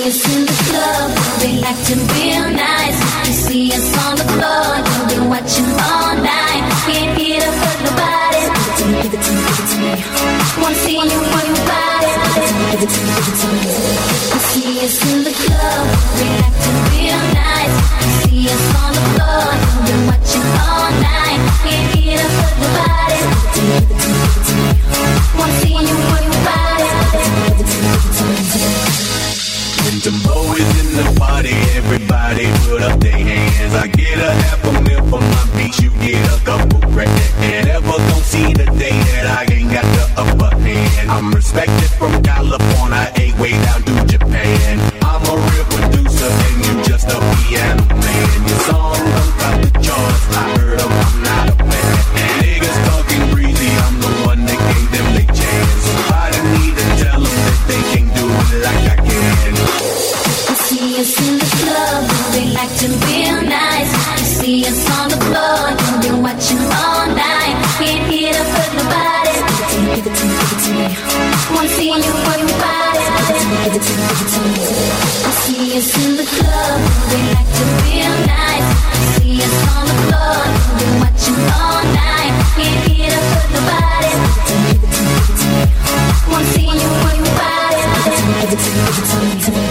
us in the club, they acting real nice. You see us on the floor, you've been watching all night. Can't get up with nobody. Give it to me, give it to me, give it to me. Wanna see you move your body. Give it to me, give it to me. You see us in the club, they acting real nice. You see us on the floor, you've been watching all night. Can't get up with nobody. Give it to me, give it to me, give it to me. Wanna see you move your body. Give it to me, give it to me, give it to me. When Jumbo is in the party, everybody put up their hands. I get a half a meal for my beats, you get a couple grand. And ever don't see the day that I ain't got the upper hand. I'm respected from California, way down to Japan. I'm a real producer and you just a piano man. Your song don't got the charts, I heard them, I'm not a fan. Niggas talking breezy, I'm the one that gave them their chance. Somebody need to tell them that they can't do it like I can. You see us in the club, they acting real nice. You see us on the floor, you've been watching all night. Can't get up with nobody. Give it to me, give it to me, give it to me. Wanna see you move your body. Give it to me, give it to me, give it to me. You see us in the club, they acting real nice. You see us on the floor, you've been watching all night. Can't get up with nobody. Give it to me, give it to me, give it to me. Wanna see you move your body. Give it to me, give it to me, give it to me.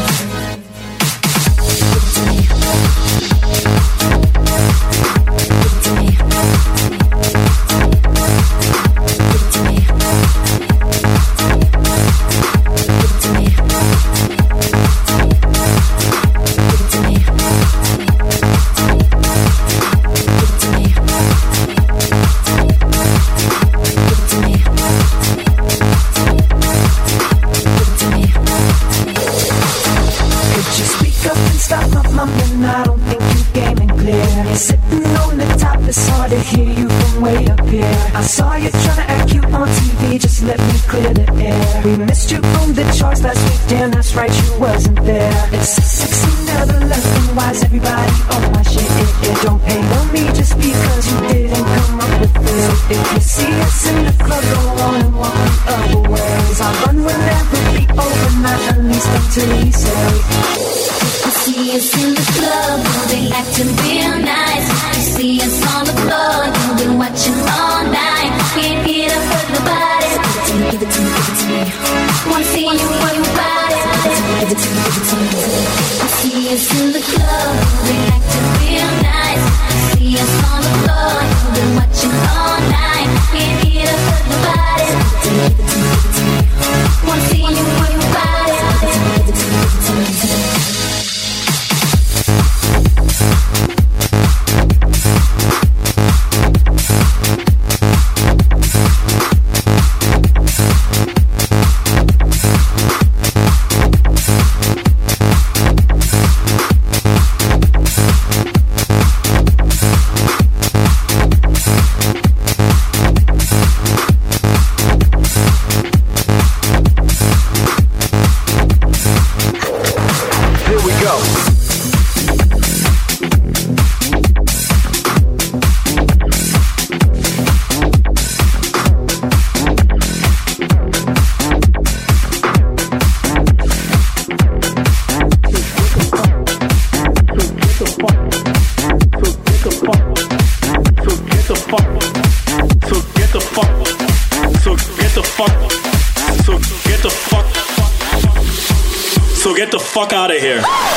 I saw you trying to act cute on TV, just let me clear the air. We missed you from the charts last week, damn that's right, you wasn't there. It's 16 never left, and why's everybody on my shit? It don't hate on me just because you didn't come up with this. So if you see us in the club, go on and walk the other ways. I'll run whenever we open, not at least until we say. You see us in the club, they acting real nice. You see us on the floor, you've been watching all night. Can't get up with nobody. Give it to me, give it to me, give it to me. Wanna see you move your body. Give it to me, give it to me, give it to me. You see us in the club, they acting real nice. You see us on the floor, you've been watching all night. Can't get up with nobody. Give it to me, give it to me, give it to me. Wanna see you move your body. Give it to me, give it to me, give it to me. So get the fuck out of here.